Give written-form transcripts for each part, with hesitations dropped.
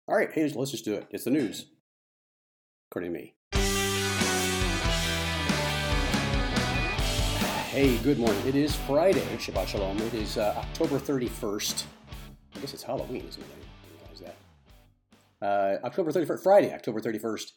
All right, hey, let's just do it. It's the news, according to me. Hey, good morning. It is Friday. Shabbat Shalom. It is October 31st. I guess it's Halloween, isn't it? I didn't realize that. October 31st, Friday, October 31st,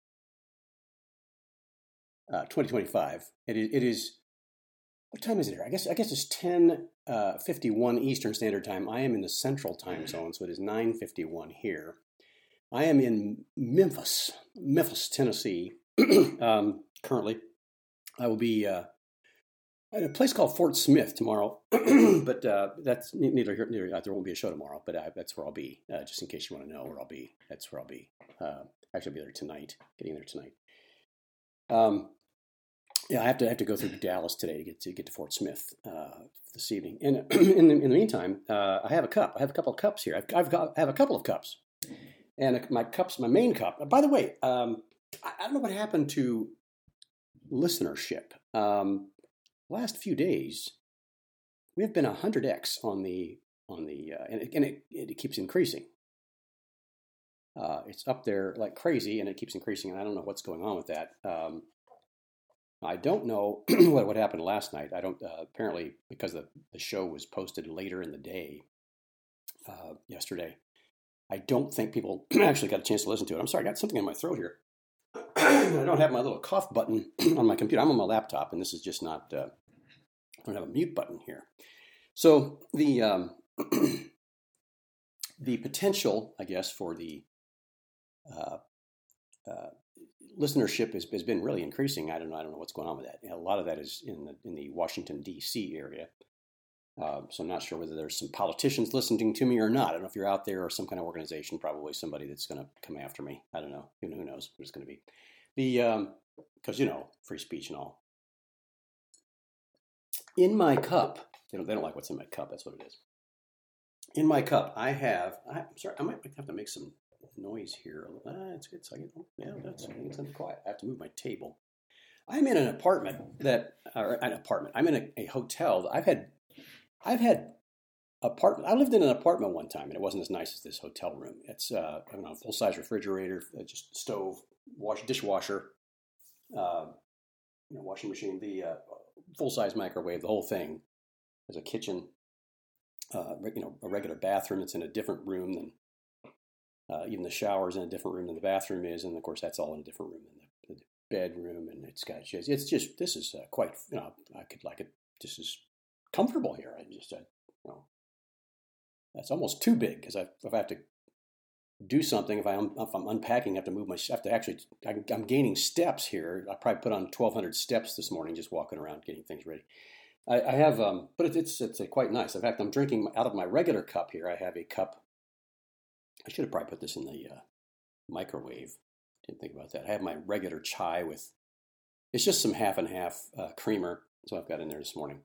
2025. It is, what time is it here? I guess it's 10:51 Eastern Standard Time. I am in the Central Time Zone, so it is 9:51 here. I am in Memphis, Tennessee. Currently, I will be at a place called Fort Smith tomorrow, but that's neither here nor there. There won't be a show tomorrow, but that's where I'll be. Just in case you want to know where I'll be, that's where I'll be. Actually, I'll be there tonight. Getting there tonight. Yeah, I have to go through Dallas today to get to Fort Smith this evening. And in the meantime, I have a cup. I have a couple of cups here. I have a couple of cups. And my main cup. By the way, I don't know what happened to listenership. Last few days, we have been 100x on the and it keeps increasing. It's up there like crazy, and it keeps increasing. And I don't know what's going on with that. I don't know what happened last night. I don't. Apparently, because the show was posted later in the day yesterday. I don't think people actually got a chance to listen to it. I'm sorry, I got something in my throat here. I don't have my little cough button on my computer. I'm on my laptop, and this is just not, I don't have a mute button here. So the potential, I guess, for the listenership has been really increasing. I don't know what's going on with that. A lot of that is in the Washington, D.C. area. So I'm not sure whether there's some politicians listening to me or not. I don't know if you're out there or some kind of organization, probably somebody that's going to come after me. I don't know. Who knows what it's going to be. Because, free speech and all. In my cup, they don't like what's in my cup. That's what it is. In my cup, I'm sorry, I might have to make some noise here. It's good. So it's quiet. I have to move my table. I'm in an apartment I'm in a hotel that I've had apartment. I lived in an apartment one time, and it wasn't as nice as this hotel room. It's a full-size refrigerator, just stove, dishwasher, washing machine, the full-size microwave, the whole thing. There's a kitchen, a regular bathroom. It's in a different room than even the shower's in a different room than the bathroom is, and of course that's all in a different room than the bedroom. And it's just this is quite. I could like it. This is comfortable here. That's almost too big because if I have to do something, if I'm unpacking, I have to move I'm gaining steps here. I probably put on 1,200 steps this morning just walking around getting things ready. I have, but it's quite nice. In fact, I'm drinking out of my regular cup here. I have a cup. I should have probably put this in the microwave. Didn't think about that. I have my regular chai with, it's just some half and half creamer. So I've got in there this morning.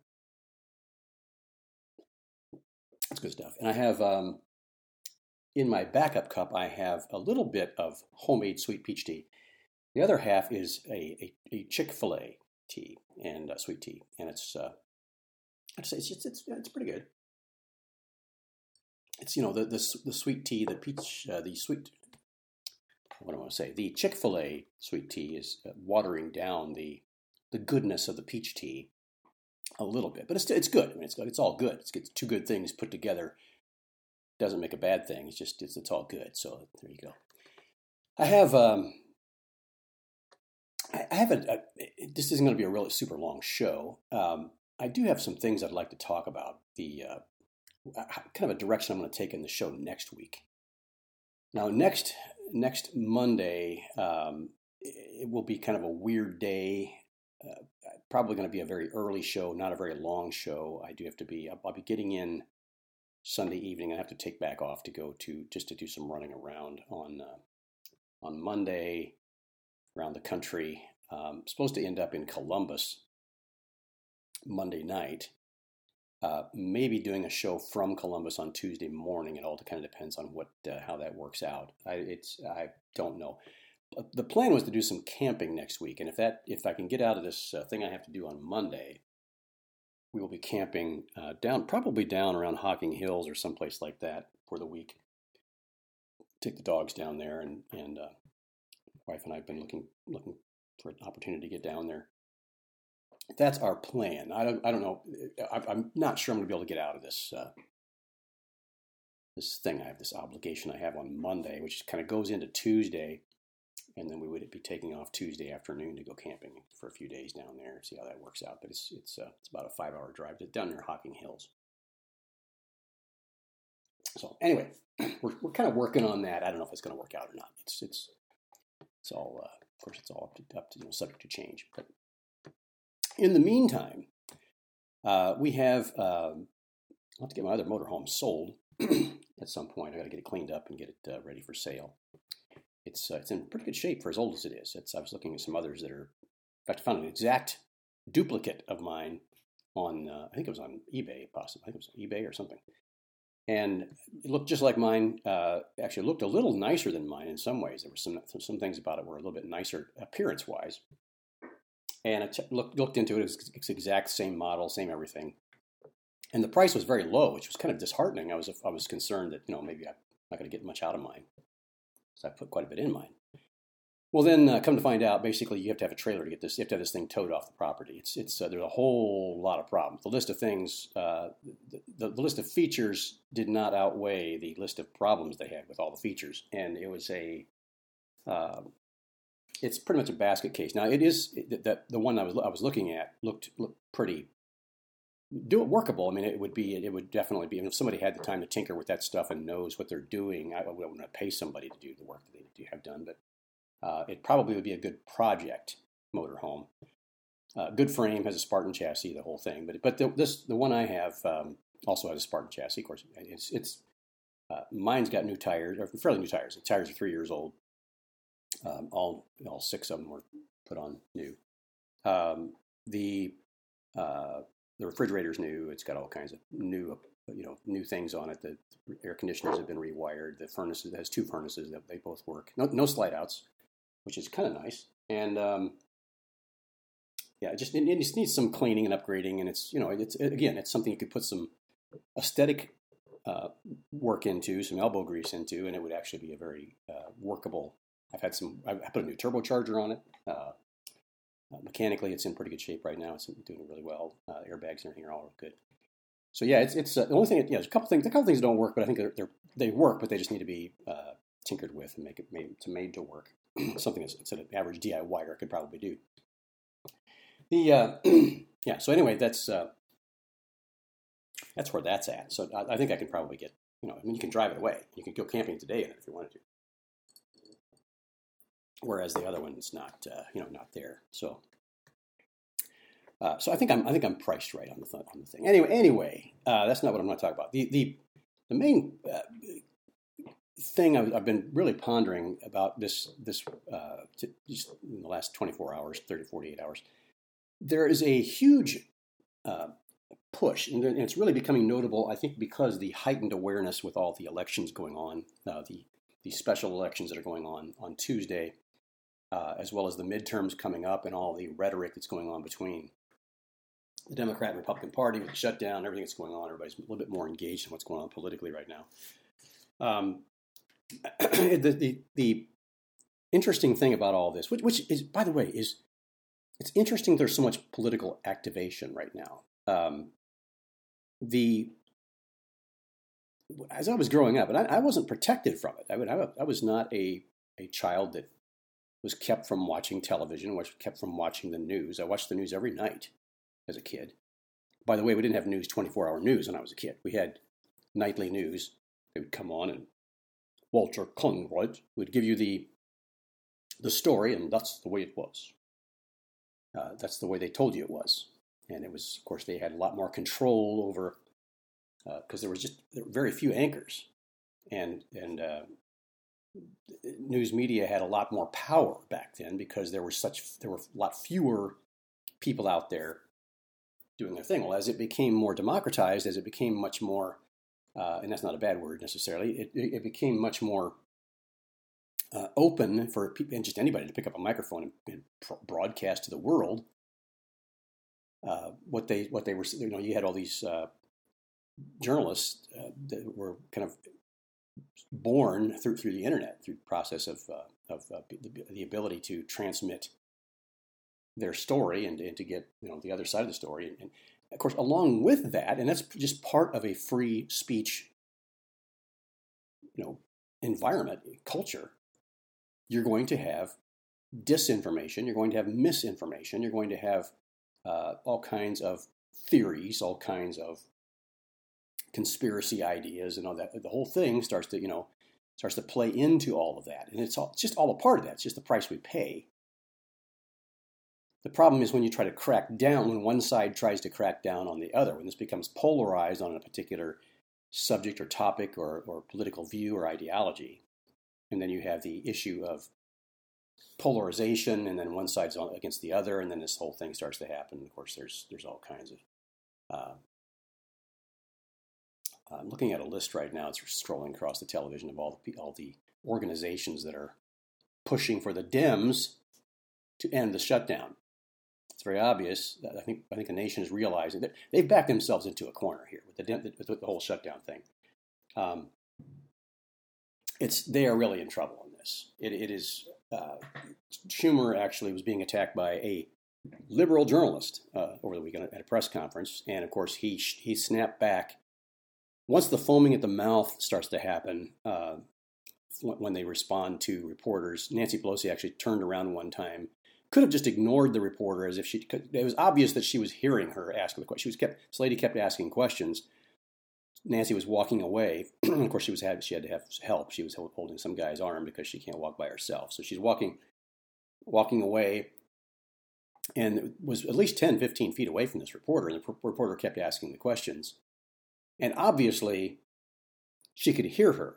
That's good stuff. And I have, in my backup cup, I have a little bit of homemade sweet peach tea. The other half is a Chick-fil-A tea and sweet tea. And it's pretty good. It's, the sweet tea, the peach, what do I want to say? The Chick-fil-A sweet tea is watering down the goodness of the peach tea a little bit, but it's good. I mean, it's all good. It's two good things put together. Doesn't make a bad thing. It's all good. So there you go. I have this isn't going to be a really super long show. I do have some things I'd like to talk about. The kind of a direction I'm going to take in the show next week. Now, next Monday, it will be kind of a weird day. Probably going to be a very early show, not a very long show. I'll be getting in Sunday evening. I have to take back off to go to do some running around on Monday around the country. Supposed to end up in Columbus Monday night. Maybe doing a show from Columbus on Tuesday morning. It all kind of depends on how that works out. I don't know. The plan was to do some camping next week, and if I can get out of this thing I have to do on Monday, we will be camping probably down around Hocking Hills or someplace like that for the week. take the dogs down there, and wife and I have been looking for an opportunity to get down there. That's our plan. I don't know. I'm not sure I'm going to be able to get out of this this thing. I have this obligation I have on Monday, which kind of goes into Tuesday, and then we would be taking off Tuesday afternoon to go camping for a few days down there. See how that works out. But it's about a 5-hour drive down near Hocking Hills. So anyway, we're kind of working on that. I don't know if it's going to work out or not. It's all of course it's all up to subject to change. But in the meantime, we have I'll have to get my other motorhome sold at some point. I got to get it cleaned up and get it ready for sale. It's in pretty good shape for as old as it is. I was looking at some others that are. In fact, I found an exact duplicate of mine on I think it was on eBay, possibly. I think it was on eBay or something. And it looked just like mine. Actually, it looked a little nicer than mine in some ways. There were some things about it were a little bit nicer appearance-wise. And I looked into it. It's the exact same model, same everything. And the price was very low, which was kind of disheartening. I was concerned that maybe I'm not going to get much out of mine, so I put quite a bit in mine. Well, then come to find out, basically you have to have a trailer to get this. You have to have this thing towed off the property. There's a whole lot of problems. The list of things, the list of features did not outweigh the list of problems they had with all the features, and it was it's pretty much a basket case. Now it is that the one I was looking at looked pretty workable. I mean, it would definitely be. I mean, if somebody had the time to tinker with that stuff and knows what they're doing, I wouldn't pay somebody to do the work that they do have done, but. It probably would be a good project motorhome. Good frame, has a Spartan chassis, the whole thing. But the one I have also has a Spartan chassis. Of course, mine's got new tires, or fairly new tires. The tires are 3 years old. All 6 of them were put on new. The refrigerator's new. It's got all kinds of new things on it. The air conditioners have been rewired. The furnaces, it has 2 furnaces that they both work. No slide outs, which is kind of nice. And it just needs some cleaning and upgrading. And it's something you could put some aesthetic work into, some elbow grease into, and it would actually be a very workable. I put a new turbocharger on it. Mechanically, it's in pretty good shape right now. It's doing really well. Airbags and everything are all good. So yeah, it's the only thing. There's a couple things that don't work, but I think they work, but they just need to be tinkered with and made to work. Something that an average DIYer could probably do. So anyway, that's where that's at. So I think I can probably get. You can drive it away. You can go camping today in it if you wanted to. Whereas the other one's not not there. So I think I'm priced right on the thing. Anyway, that's not what I'm going to talk about. The main thing I've been really pondering about this just in the last 24 hours, 30, 48 hours, there is a huge push, and it's really becoming notable, I think, because the heightened awareness with all the elections going on, the special elections that are going on Tuesday, as well as the midterms coming up and all the rhetoric that's going on between the Democrat and Republican Party with the shutdown, everything that's going on. Everybody's a little bit more engaged in what's going on politically right now. The interesting thing about all this, which is, by the way, it's interesting there's so much political activation right now. As I was growing up, and I wasn't protected from it. I was not a child that was kept from watching television, was kept from watching the news. I watched the news every night as a kid. By the way, we didn't have 24-hour news when I was a kid. We had nightly news. They would come on, and Walter Conrad would give you the story, and that's the way it was. That's the way they told you it was. And it was, of course, they had a lot more control over, because there were very few anchors. And news media had a lot more power back then because there were a lot fewer people out there doing their thing. Well, as it became more democratized, as it became much more, and that's not a bad word necessarily, it became much more open for people, and just anybody to pick up a microphone and broadcast to the world what they were. You had all these journalists that were kind of born through the internet, through the process of the ability to transmit their story and to get the other side of the story. And of course, along with that, and that's just part of a free speech environment, culture, you're going to have disinformation, you're going to have misinformation, you're going to have all kinds of theories, all kinds of conspiracy ideas, and all that. The whole thing starts to play into all of that, and it's just all a part of that. It's just the price we pay. The problem is when you try to crack down, when one side tries to crack down on the other, when this becomes polarized on a particular subject or topic or political view or ideology, and then you have the issue of polarization, and then one side's against the other, and then this whole thing starts to happen. Of course, there's all kinds of. I'm looking at a list right now. It's scrolling across the television of all the organizations that are pushing for the Dems to end the shutdown. It's very obvious. I think the nation is realizing that they've backed themselves into a corner here with the whole shutdown thing. They are really in trouble in this. It is. Schumer actually was being attacked by a liberal journalist over the weekend at a press conference, and of course he snapped back. Once the foaming at the mouth starts to happen, when they respond to reporters, Nancy Pelosi actually turned around one time, could have just ignored the reporter as if it was obvious that she was hearing her ask the question. This lady kept asking questions. Nancy was walking away. Of course, she had to have help. She was holding some guy's arm because she can't walk by herself. So she's walking away, and was at least 10, 15 feet away from this reporter. And the reporter kept asking the questions. And obviously, she could hear her.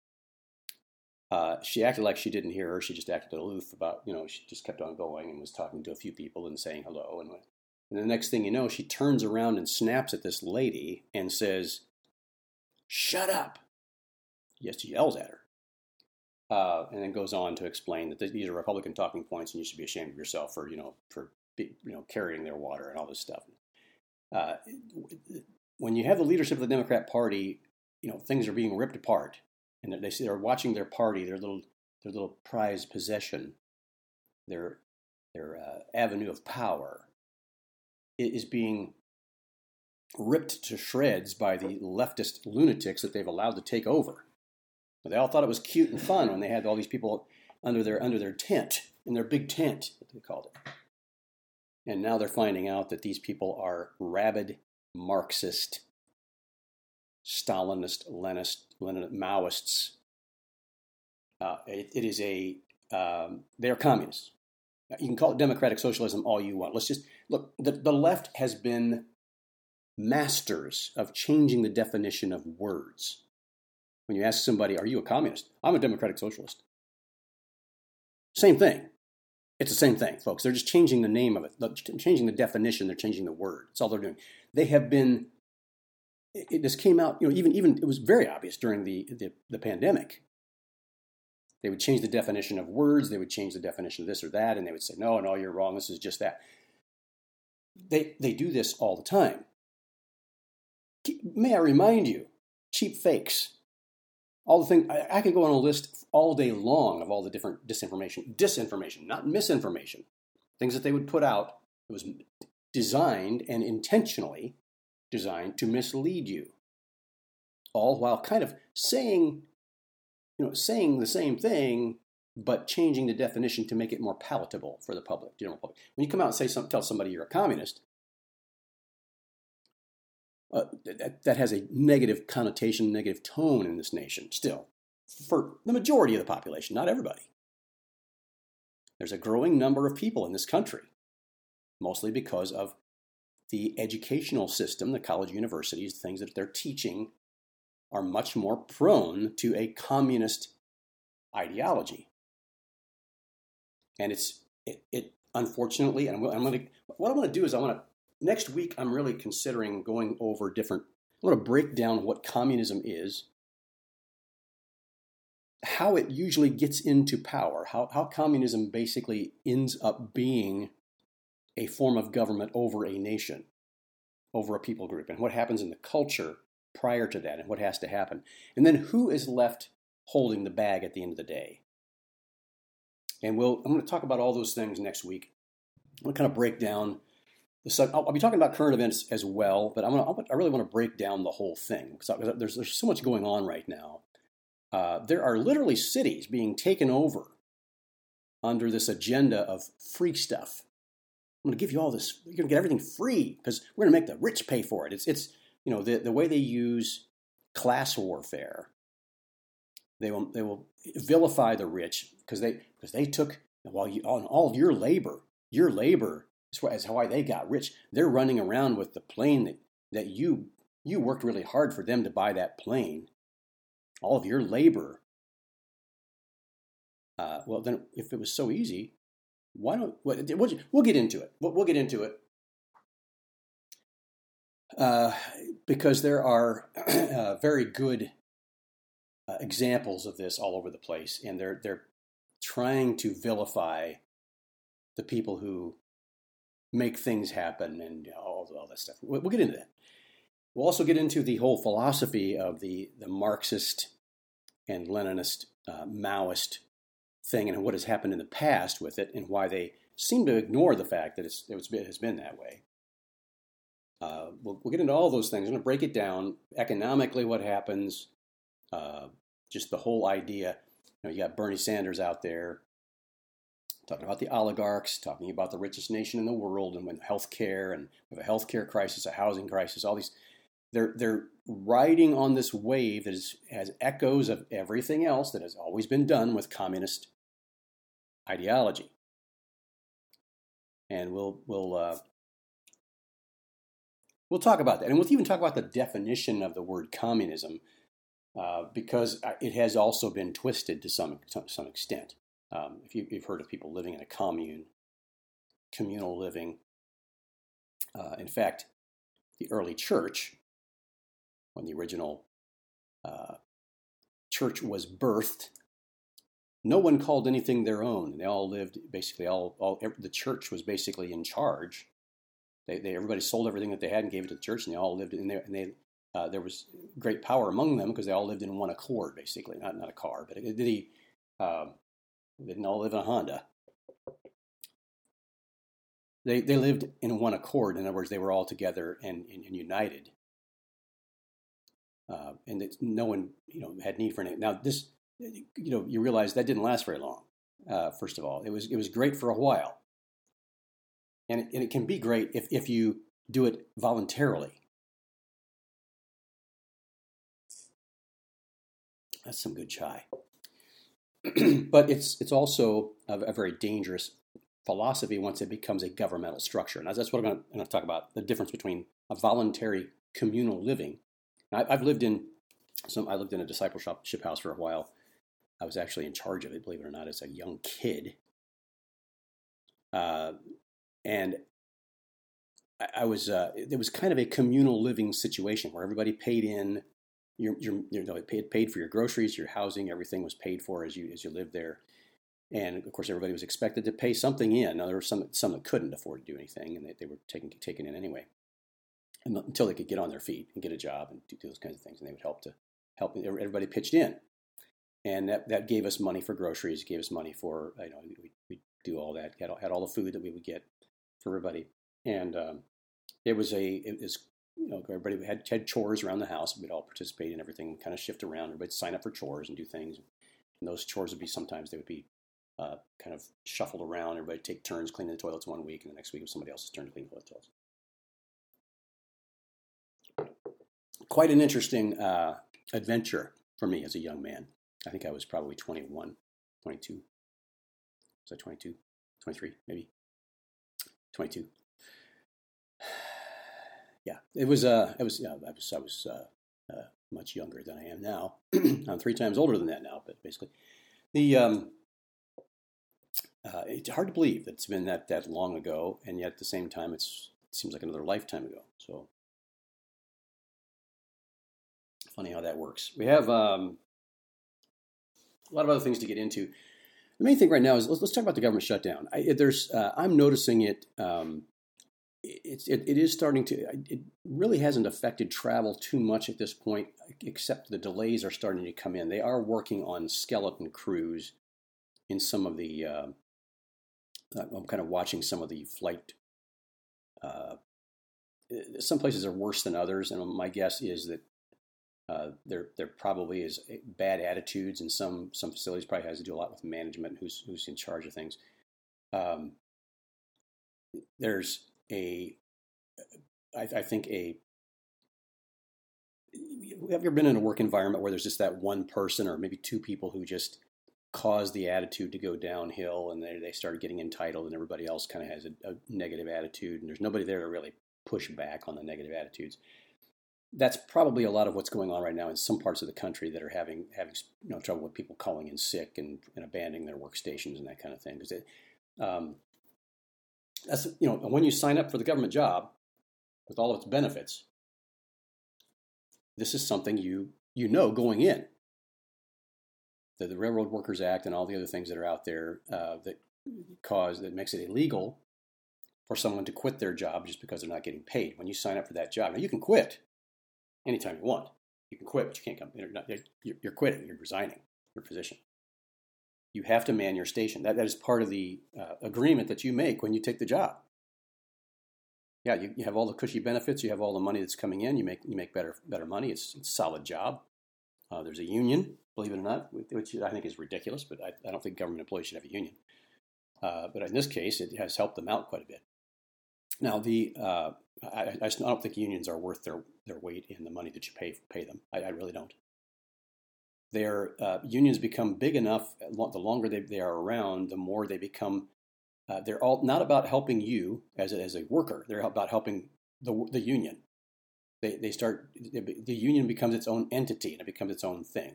She acted like she didn't hear her. She just acted aloof about, she just kept on going and was talking to a few people and saying hello. And the next thing you know, she turns around and snaps at this lady and says, "Shut up." Yes, she yells at her. And then goes on to explain that these are Republican talking points and you should be ashamed of yourself for carrying their water and all this stuff. When you have the leadership of the Democrat Party, things are being ripped apart, and they're watching their party, their little prized possession, their avenue of power, is being ripped to shreds by the leftist lunatics that they've allowed to take over. They all thought it was cute and fun when they had all these people under their tent, in their big tent, what they called it. And now they're finding out that these people are rabid Marxist, Stalinist, Leninist, Maoists. They're communists. You can call it democratic socialism all you want. Let's just look. The left has been masters of changing the definition of words. When you ask somebody, "Are you a communist?" "I'm a democratic socialist." Same thing. It's the same thing, folks. They're just changing the name of it. They're changing the definition. They're changing the word. That's all they're doing. They have been. This came out. Even it was very obvious during the pandemic. They would change the definition of words. They would change the definition of this or that, and they would say, "No, you're wrong. This is just that." They do this all the time. May I remind you, cheap fakes. All the things, I could go on a list all day long of all the different disinformation, not misinformation, things that they would put out. It was designed and intentionally designed to mislead you, all while kind of saying the same thing, but changing the definition to make it more palatable for the general public. When you come out and tell somebody you're a communist, that has a negative connotation, negative tone in this nation still, for the majority of the population, not everybody. There's a growing number of people in this country, mostly because of the educational system, the college universities, the things that they're teaching are much more prone to a communist ideology. And it unfortunately, and what I'm going to do is next week, I'm really considering going over I want to break down what communism is, how it usually gets into power, how communism basically ends up being a form of government over a nation, over a people group, and what happens in the culture prior to that and what has to happen. And then who is left holding the bag at the end of the day? And I'm going to talk about all those things next week. I'm going to kind of break down I'll be talking about current events as well, but I really want to break down the whole thing because there's so much going on right now. There are literally cities being taken over under this agenda of free stuff. I'm going to give you all this. You're going to get everything free because we're going to make the rich pay for it. It's the way they use class warfare. They will vilify the rich because they took on all of your labor. Your labor is why they got rich. They're running around with the plane that you worked really hard for them to buy that plane. All of your labor. Well, then, if it was so easy, why don't we'll get into it? We'll get into it because there are very good examples of this all over the place, and they're trying to vilify the people who make things happen and all that stuff. We'll get into that. We'll also get into the whole philosophy of the Marxist and Leninist Maoist thing and what has happened in the past with it and why they seem to ignore the fact that it has been that way. We'll get into all those things. I'm going to break it down economically, what happens, just the whole idea. You got Bernie Sanders out there talking about the oligarchs, talking about the richest nation in the world, and when healthcare, and we have a healthcare crisis, a housing crisis, all these, they're riding on this wave that has echoes of everything else that has always been done with communist ideology. And we'll talk about that, and we'll even talk about the definition of the word communism, because it has also been twisted to some extent. If you've heard of people living in a commune, communal living. In fact, the early church, when the original church was birthed, no one called anything their own. They all lived basically the church was basically in charge. Everybody sold everything that they had and gave it to the church, and they all lived in there. And there was great power among them because they all lived in one accord, basically. Not a car, but they didn't all live in a Honda. They lived in one accord. In other words, they were all together and united. And no one, had need for anything. Now, this, you realize that didn't last very long. First of all, it was great for a while, and it can be great if you do it voluntarily. That's some good chai. But it's also a very dangerous philosophy once it becomes a governmental structure. And that's what I'm going to talk about, the difference between a voluntary communal living. Now, I lived in a discipleship house for a while. I was actually in charge of it, believe it or not, as a young kid. And I was it was kind of a communal living situation where everybody paid in. It paid for your groceries, your housing, everything was paid for as you lived there, and of course everybody was expected to pay something in. Now there were some that couldn't afford to do anything, and they were taken in anyway, until they could get on their feet and get a job and do those kinds of things, and they would help. Everybody pitched in, and that gave us money for groceries, gave us money for we do all that, had all the food that we would get for everybody, and it was everybody had chores around the house. We'd all participate in everything, kind of shift around. Everybody'd sign up for chores and do things. And those chores would be sometimes kind of shuffled around. Everybody'd take turns cleaning the toilets one week, and the next week it was somebody else's turn to clean the toilets. Quite an interesting adventure for me as a young man. I think I was probably 21, 22. Was I 22? 23, maybe? 22. Yeah, I was much younger than I am now. I'm 3 times older than that now, but basically, it's hard to believe that it's been that long ago, and yet at the same time, it seems like another lifetime ago. So, funny how that works. We have a lot of other things to get into. The main thing right now is let's talk about the government shutdown. I'm noticing it. it is starting to. It really hasn't affected travel too much at this point, except the delays are starting to come in. They are working on skeleton crews in some of the. I'm kind of watching some of the flight. Some places are worse than others, and my guess is that there probably is bad attitudes, and some facilities probably has to do a lot with management, who's in charge of things. There's I think have you ever been in a work environment where there's just that one person or maybe two people who just cause the attitude to go downhill, and they start getting entitled, and everybody else kind of has a negative attitude, and there's nobody there to really push back on the negative attitudes. That's probably a lot of what's going on right now in some parts of the country that are having trouble with people calling in sick and abandoning their workstations and that kind of thing. Because that's when you sign up for the government job with all of its benefits, this is something you know going in. The Railroad Workers Act and all the other things that are out there that makes it illegal for someone to quit their job just because they're not getting paid. When you sign up for that job, now you can quit anytime you want. You can quit, but you can't come. You're quitting. You're resigning your position. You have to man your station. That is part of the agreement that you make when you take the job. Yeah, you have all the cushy benefits. You have all the money that's coming in. You make better money. It's a solid job. There's a union, believe it or not, which I think is ridiculous, but I don't think government employees should have a union. But in this case, it has helped them out quite a bit. Now, I don't think unions are worth their weight in the money that you pay them. I really don't. Their unions become big enough. The longer they are around, the more they become. They're all not about helping you as a worker. They're about helping the union. The union becomes its own entity, and it becomes its own thing.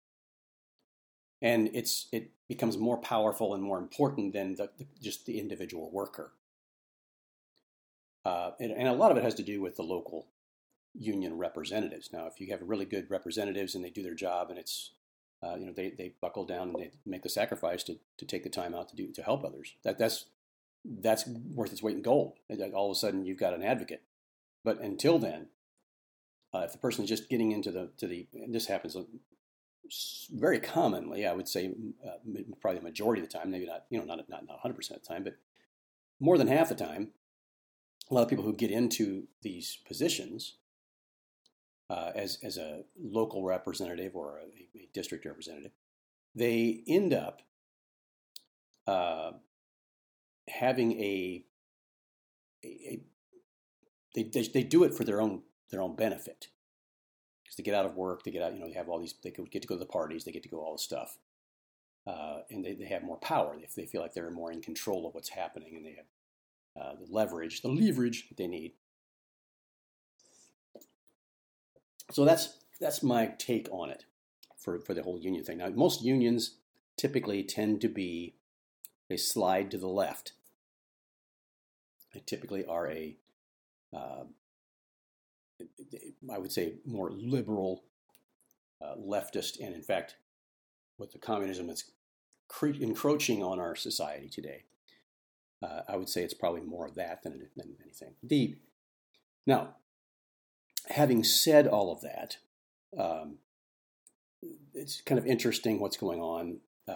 And it becomes more powerful and more important than just the individual worker. And a lot of it has to do with the local union representatives. Now, if you have really good representatives and they do their job, and it's they buckle down and they make the sacrifice to take the time out to help others, that's worth its weight in gold. All of a sudden, you've got an advocate. But until then, if the person is just getting into and this happens very commonly, I would say probably the majority of the time, maybe not 100% of the time, but more than half the time, a lot of people who get into these positions as a local representative or a district representative, they end up having they do it for their own benefit, because they get out of work, they get out, they have all these, they get to go to the parties, they get to go all this stuff, and they have more power. They feel like they're more in control of what's happening, and they have the leverage that they need. So that's my take on it for the whole union thing. Now, most unions typically tend to be, they slide to the left. They typically are I would say, more liberal, leftist, and in fact, with the communism that's encroaching on our society today, I would say it's probably more of that than anything. Now, having said all of that, it's kind of interesting what's going on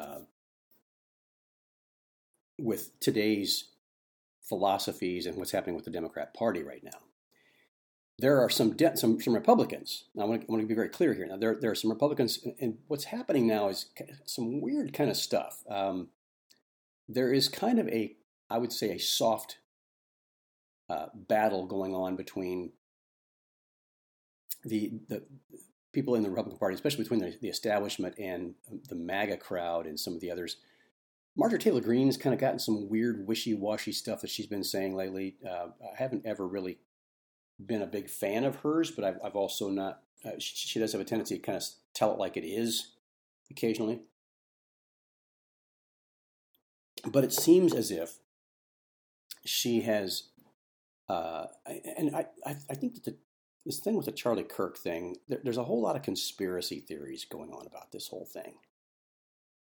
with today's philosophies and what's happening with the Democrat Party right now. There are some Republicans. Now, I want to be very clear here. Now, there are some Republicans, and what's happening now is some weird kind of stuff. There is kind of I would say, a soft battle going on between the people in the Republican Party, especially between the establishment and the MAGA crowd and some of the others. Marjorie Taylor Greene's kind of gotten some weird wishy-washy stuff that she's been saying lately. I haven't ever really been a big fan of hers, but I've also not. She does have a tendency to kind of tell it like it is occasionally. But it seems as if she has, and I think that this thing with the Charlie Kirk thing, there's a whole lot of conspiracy theories going on about this whole thing.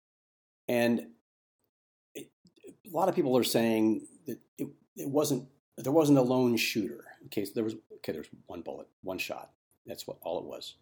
And a lot of people are saying that it wasn't there wasn't a lone shooter. Okay, so there's one bullet, one shot. That's what all it was.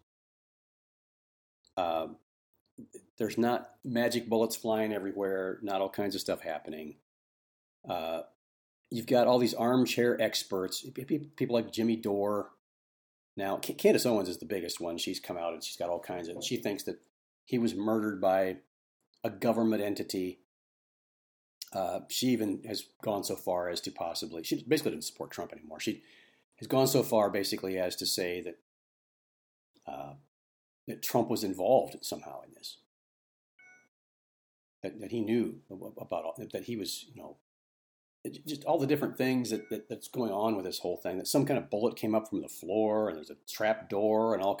Uh, there's not magic bullets flying everywhere, not all kinds of stuff happening. Uh, you've got all these armchair experts, people like Jimmy Dore. Now, Candace Owens is the biggest one. She's come out and she's got all kinds of. She thinks that he was murdered by a government entity. She even has gone so far as to possibly. She basically didn't support Trump anymore. She has gone so far basically as to say that that Trump was involved somehow in this. That he knew about that he was, just all the different things that's going on with this whole thing. That some kind of bullet came up from the floor, and there's a trap door, and all.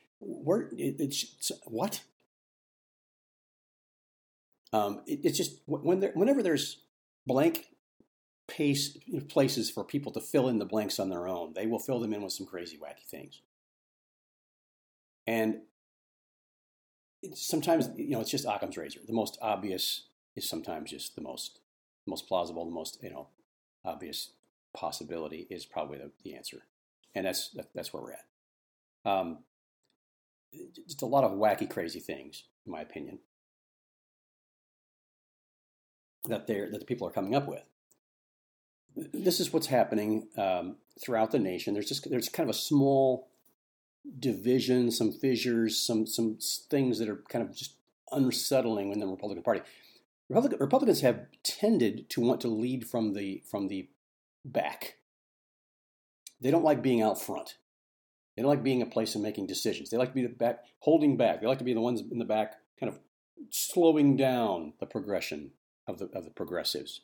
What? It's just whenever there's blank places for people to fill in the blanks on their own, they will fill them in with some crazy, wacky things. And sometimes, it's just Occam's razor. The most obvious is sometimes just the most plausible, the most, obvious possibility is probably the answer. And that's where we're at. Just a lot of wacky, crazy things, in my opinion, that the people are coming up with. This is what's happening throughout the nation. There's kind of a small division, some fissures, some things that are kind of just unsettling in the Republican Party. Republicans have tended to want to lead from the back. They don't like being out front. They don't like being a place of making decisions. They like to be the back, holding back. They like to be the ones in the back, kind of slowing down the progression of the progressives.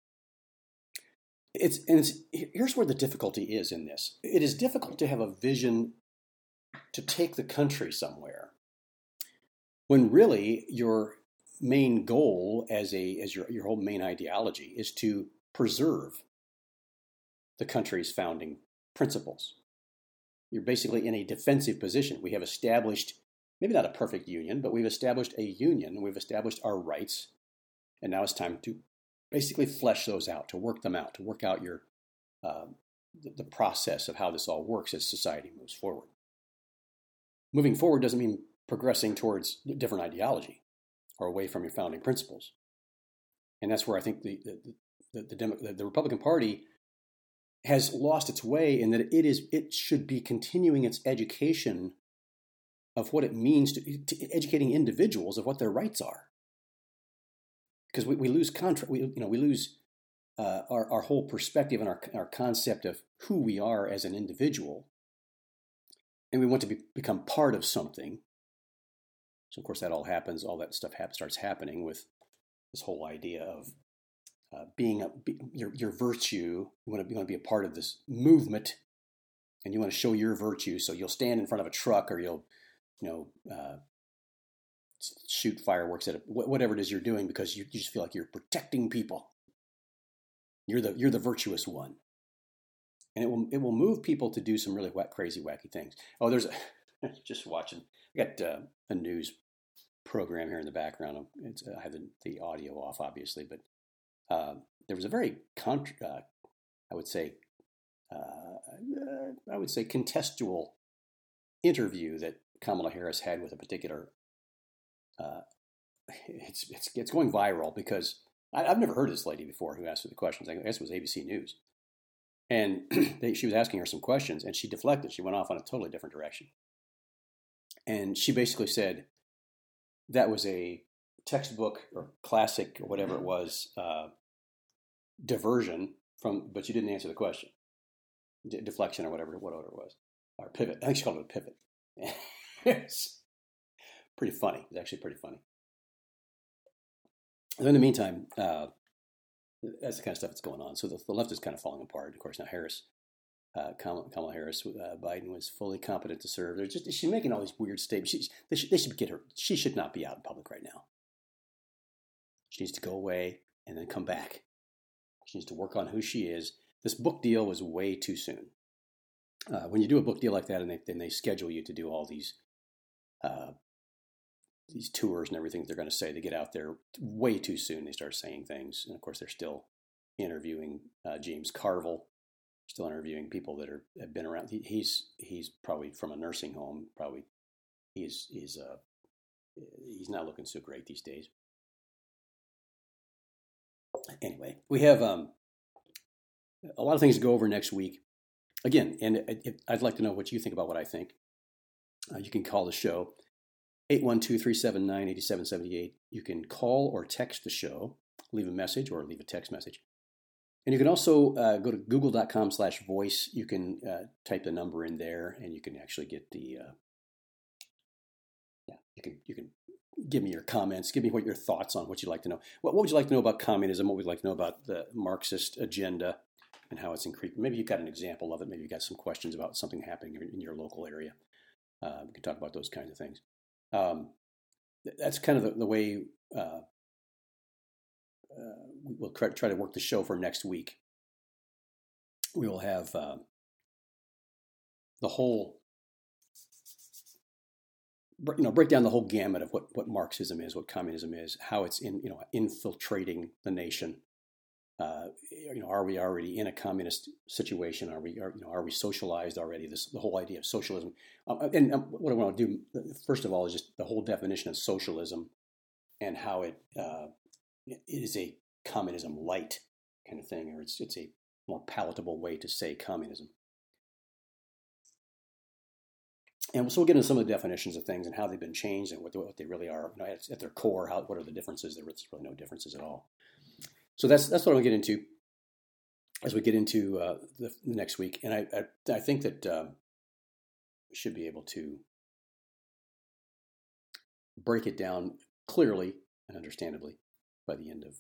Here's where the difficulty is in this. It is difficult to have a vision to take the country somewhere when really your main goal as your whole main ideology is to preserve the country's founding principles. You're basically in a defensive position. We have established, maybe not a perfect union, but we've established a union. We've established our rights. And now it's time to basically flesh those out, to work them out, to work out the process of how this all works as society moves forward. Moving forward doesn't mean progressing towards different ideology or away from your founding principles. And that's where I think the Republican Party has lost its way in that it should be continuing its education of what it means to educating individuals of what their rights are. Because we lose we lose our whole perspective and our concept of who we are as an individual, and we want to become part of something. So of course that all happens. All that stuff starts happening with this whole idea of being your virtue. You want to be a part of this movement, and you want to show your virtue. So you'll stand in front of a truck, or you'll shoot fireworks at it, whatever it is you're doing, because you just feel like you're protecting people. You're the virtuous one, and it will move people to do some really crazy, wacky things. Oh, just watching. I got a news program here in the background. I have the audio off, obviously, but there was a very I would say contextual interview that Kamala Harris had with a particular. It's going viral because I've never heard of this lady before who asked her the questions. I guess it was ABC News. And she was asking her some questions, and she deflected. She went off on a totally different direction. And she basically said that was a textbook or classic or whatever it was diversion but you didn't answer the question. Deflection or whatever it was. Or pivot. I think she called it a pivot. It's pretty funny. It's actually pretty funny. And in the meantime, that's the kind of stuff that's going on. So the left is kind of falling apart. Of course, now Kamala Harris, Biden was fully competent to serve. She's making all these weird statements. They should get her. She should not be out in public right now. She needs to go away and then come back. She needs to work on who she is. This book deal was way too soon. When you do a book deal like that, and then they schedule you to do all these tours and everything they're going to say, they get out there way too soon. They start saying things, and of course they're still interviewing James Carville, still interviewing people that have been around. He's probably from a nursing home. Probably he's not looking so great these days. Anyway, we have a lot of things to go over next week. Again, and I'd like to know what you think about what I think. You can call the show, 812-379-8778. You can call or text the show, leave a message or leave a text message. And you can also go to google.com/voice. You can type the number in there, and you can actually get the, you can give me your comments. Give me what your thoughts on what you'd like to know. What would you like to know about communism? What would you like to know about the Marxist agenda and how it's increased? Maybe you've got an example of it. Maybe you've got some questions about something happening in your local area. We can talk about those kinds of things. That's kind of the way we'll try to work the show for next week. We will have the whole, break down the whole gamut of what Marxism is, what communism is, how it's infiltrating the nation. Are we already in a communist situation? Are we socialized already? The whole idea of socialism. And what I want to do first of all is just the whole definition of socialism and how it is a communism light kind of thing, or it's a more palatable way to say communism. And so we'll get into some of the definitions of things and how they've been changed and what they really are. At their core, what are the differences? There's really no differences at all. So that's what I'm going to get into as we get into the next week. And I think that we should be able to break it down clearly and understandably by the end of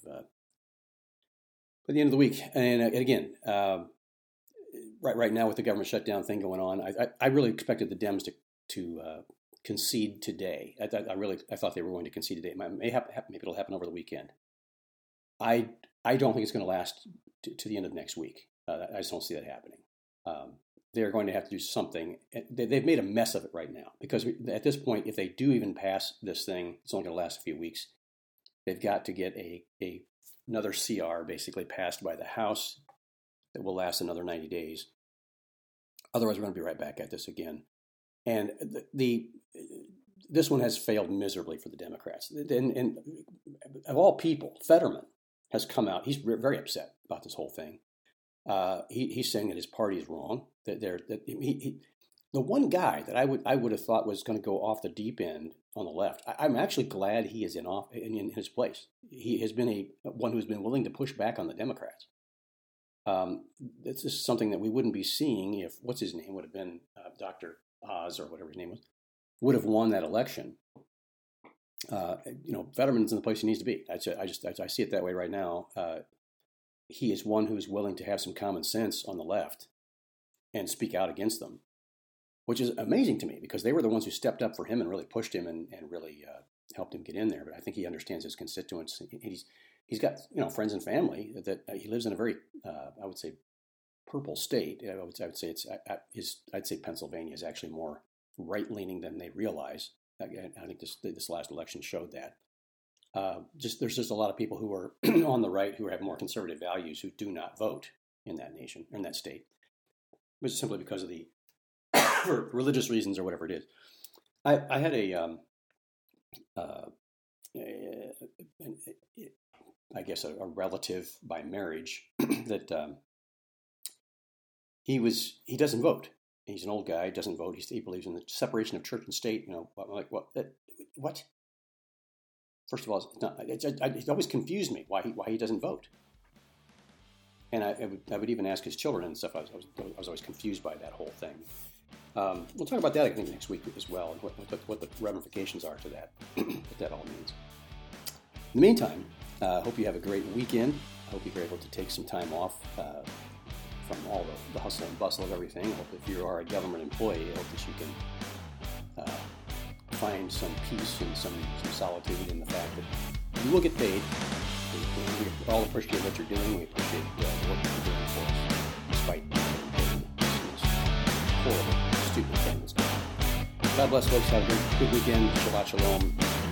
the week. And again, right now with the government shutdown thing going on, I really expected the Dems to concede today. I thought they were going to concede today. Maybe it'll happen over the weekend. I don't think it's going to last to the end of next week. I just don't see that happening. They're going to have to do something. They've made a mess of it right now because at this point, if they do even pass this thing, it's only going to last a few weeks. They've got to get another CR basically passed by the House that will last another 90 days. Otherwise, we're going to be right back at this again. And this one has failed miserably for the Democrats. And of all people, Fetterman has come out. He's very upset about this whole thing. He's saying that his party is wrong. The one guy that I would have thought was going to go off the deep end on the left. I'm actually glad he is in his place. He has been one who's been willing to push back on the Democrats. This is something that we wouldn't be seeing if what's his name would have been Dr. Oz or whatever his name was, would have won that election. Fetterman's in the place he needs to be. I see it that way right now. He is one who's willing to have some common sense on the left and speak out against them, which is amazing to me because they were the ones who stepped up for him and really pushed him and really helped him get in there. But I think he understands his constituents. He's got friends and family that he lives in a very I would say purple state. I would say I'd say Pennsylvania is actually more right leaning than they realize. I think this last election showed that. There's just a lot of people who are on the right who have more conservative values who do not vote in that nation, in that state, which is simply because of for religious reasons or whatever it is. I had a relative by marriage that he doesn't vote. He's an old guy, doesn't vote. He believes in the separation of church and state. I'm like, what? First of all, it always confused me why he doesn't vote. And I would even ask his children and stuff. I was always confused by that whole thing. We'll talk about that, I think, next week as well, and what the ramifications are to that, what that all means. In the meantime, I hope you have a great weekend. I hope you're able to take some time off from all the hustle and bustle of everything. I hope if you are a government employee, I hope that you can find some peace and some solitude in the fact that you will get paid. We all appreciate what you're doing. We appreciate the work that you're doing for us, despite this horrible, stupid thing that's going on. God bless, folks. Have a good weekend. Shabbat shalom.